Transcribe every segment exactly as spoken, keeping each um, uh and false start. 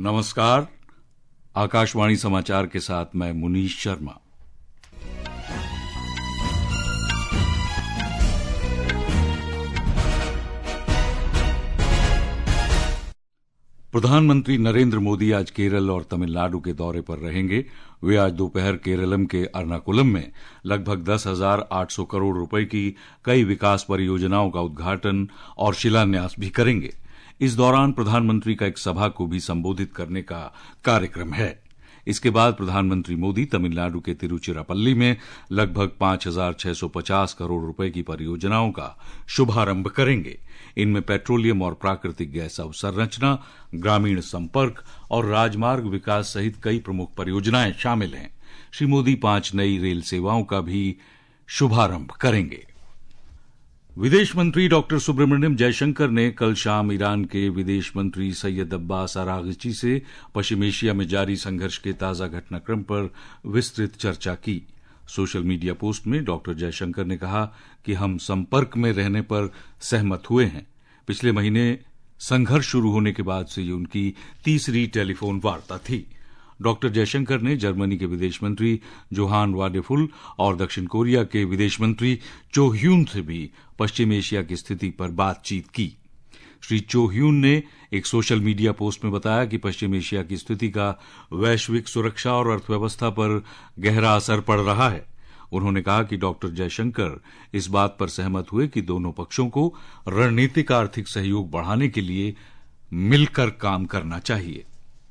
नमस्कार। आकाशवाणी समाचार के साथ मैं मुनीश शर्मा। प्रधानमंत्री नरेंद्र मोदी आज केरल और तमिलनाडु के दौरे पर रहेंगे। वे आज दोपहर केरलम के अर्नाकुलम में लगभग दस हजार आठ सौ करोड़ रुपए की कई विकास परियोजनाओं का उद्घाटन और शिलान्यास भी करेंगे। इस दौरान प्रधानमंत्री का एक सभा को भी संबोधित करने का कार्यक्रम है। इसके बाद प्रधानमंत्री मोदी तमिलनाडु के तिरुचिरापल्ली में लगभग पांच हजार छह सौ पचास करोड़ रुपए की परियोजनाओं का शुभारंभ करेंगे। इनमें पेट्रोलियम और प्राकृतिक गैस अवसंरचना, ग्रामीण संपर्क और राजमार्ग विकास सहित कई प्रमुख परियोजनाएं शामिल हैं। श्री मोदी पांच नई रेल सेवाओं का भी शुभारंभ करेंगे। विदेश मंत्री डॉक्टर सुब्रमण्यम जयशंकर ने कल शाम ईरान के विदेश मंत्री सैयद अब्बास अरागची से पश्चिम एशिया में जारी संघर्ष के ताजा घटनाक्रम पर विस्तृत चर्चा की। सोशल मीडिया पोस्ट में डॉक्टर जयशंकर ने कहा कि हम संपर्क में रहने पर सहमत हुए हैं। पिछले महीने संघर्ष शुरू होने के बाद से ये उनकी तीसरी टेलीफोन वार्ता थी। डॉक्टर जयशंकर ने जर्मनी के विदेश मंत्री जोहान वाडेफुल और दक्षिण कोरिया के विदेश मंत्री चो ह्यून से भी पश्चिम एशिया की स्थिति पर बातचीत की। श्री चो ह्यून ने एक सोशल मीडिया पोस्ट में बताया कि पश्चिम एशिया की स्थिति का वैश्विक सुरक्षा और अर्थव्यवस्था पर गहरा असर पड़ रहा है। उन्होंने कहा कि डॉक्टर जयशंकर इस बात पर सहमत हुए कि दोनों पक्षों को रणनीतिक आर्थिक सहयोग बढ़ाने के लिए मिलकर काम करना चाहिए।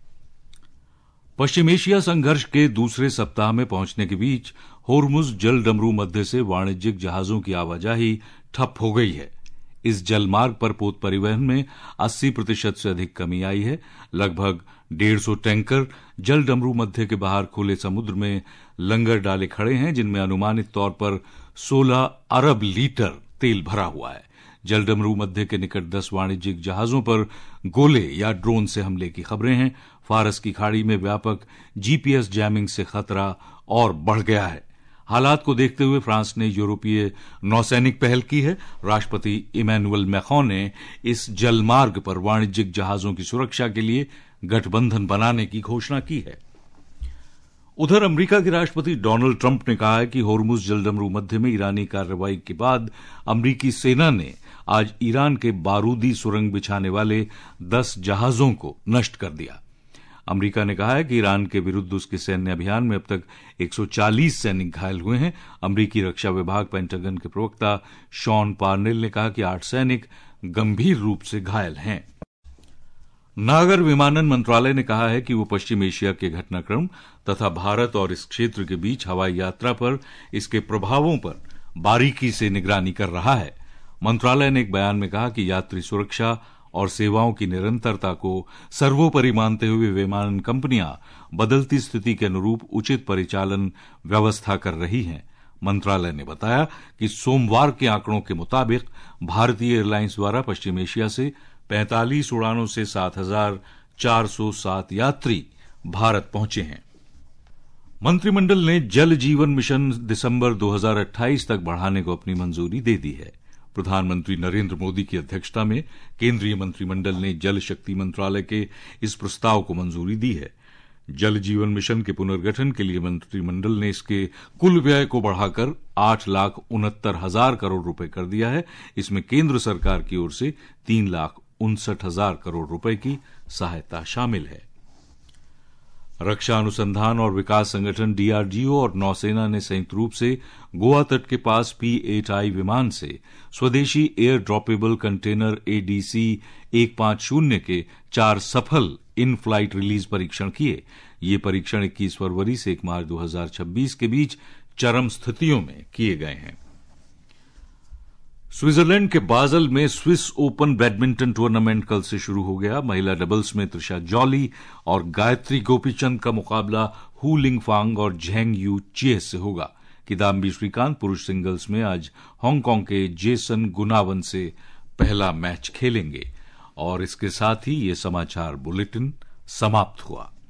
पश्चिम एशिया संघर्ष के दूसरे सप्ताह में पहुंचने के बीच होर्मुज जल डमरू मध्य से वाणिज्यिक जहाजों की आवाजाही ठप हो गई है। इस जलमार्ग पर पोत परिवहन में अस्सी प्रतिशत से अधिक कमी आई है। लगभग डेढ़ सौ टैंकर जल डमरू मध्य के बाहर खुले समुद्र में लंगर डाले खड़े हैं, जिनमें अनुमानित तौर पर सोलह अरब लीटर तेल भरा हुआ है। जल डमरू मध्य के निकट दस वाणिज्यिक जहाजों पर गोले या ड्रोन से हमले की खबरें हैं। फारस की खाड़ी में व्यापक जीपीएस जैमिंग से खतरा और बढ़ गया है। हालात को देखते हुए फ्रांस ने यूरोपीय नौसैनिक पहल की है। राष्ट्रपति इमैनुअल मैक्रों ने इस जलमार्ग पर वाणिज्यिक जहाजों की सुरक्षा के लिए गठबंधन बनाने की घोषणा की है। उधर अमेरिका के राष्ट्रपति डोनाल्ड ट्रंप ने कहा है कि होर्मुज जलडमरू मध्य में ईरानी कार्रवाई के बाद अमेरिकी सेना ने आज ईरान के बारूदी सुरंग बिछाने वाले दस जहाजों को नष्ट कर दिया। अमेरिका ने कहा है कि ईरान के विरुद्ध उसके सैन्य अभियान में अब तक एक सौ चालीस सैनिक घायल हुए हैं। अमेरिकी रक्षा विभाग पेंटागन के प्रवक्ता शॉन पार्नेल ने कहा कि आठ सैनिक गंभीर रूप से घायल हैं। नागर विमानन मंत्रालय ने कहा है कि वो पश्चिम एशिया के घटनाक्रम तथा भारत और इस क्षेत्र के बीच हवाई यात्रा पर इसके प्रभावों पर बारीकी से निगरानी कर रहा है। मंत्रालय ने एक बयान में कहा कि यात्री सुरक्षा और सेवाओं की निरंतरता को सर्वोपरि मानते हुए विमानन कंपनियां बदलती स्थिति के अनुरूप उचित परिचालन व्यवस्था कर रही हैं। मंत्रालय ने बताया कि सोमवार के आंकड़ों के मुताबिक भारतीय एयरलाइंस द्वारा पश्चिम एशिया से पैंतालीस उड़ानों से सात हजार चार सौ सात यात्री भारत पहुंचे हैं। मंत्रिमंडल ने जल जीवन मिशन दिसंबर दो हजार अट्ठाईस तक बढ़ाने को अपनी मंजूरी दे दी है। प्रधानमंत्री नरेंद्र मोदी की अध्यक्षता में केंद्रीय मंत्रिमंडल ने जल शक्ति मंत्रालय के इस प्रस्ताव को मंजूरी दी है। जल जीवन मिशन के पुनर्गठन के लिए मंत्रिमंडल ने इसके कुल व्यय को बढ़ाकर आठ लाख उनहत्तर हजार करोड़ रुपए कर दिया है। इसमें केंद्र सरकार की ओर से तीन लाख उनसठ हजार करोड़ रुपए की सहायता शामिल है। रक्षा अनुसंधान और विकास संगठन डीआरडीओ और नौसेना ने संयुक्त रूप से गोवा तट के पास पी एट आई विमान से स्वदेशी एयर ड्रॉपेबल कंटेनर एडीसी एक पांच शून्य के चार सफल इन फ्लाइट रिलीज परीक्षण किए। ये परीक्षण इक्कीस फरवरी से एक मार्च दो हजार छब्बीस के बीच चरम स्थितियों में किए गए हैं। स्विट्जरलैंड के बाजल में स्विस ओपन बैडमिंटन टूर्नामेंट कल से शुरू हो गया। महिला डबल्स में त्रिशा जॉली और गायत्री गोपीचंद का मुकाबला हु लिंगफांग और झेंग यू चिए से होगा। किदाम्बी श्रीकांत पुरुष सिंगल्स में आज हांगकांग के जेसन गुनावन से पहला मैच खेलेंगे। और इसके साथ ही ये समाचार बुलेटिन समाप्त हुआ।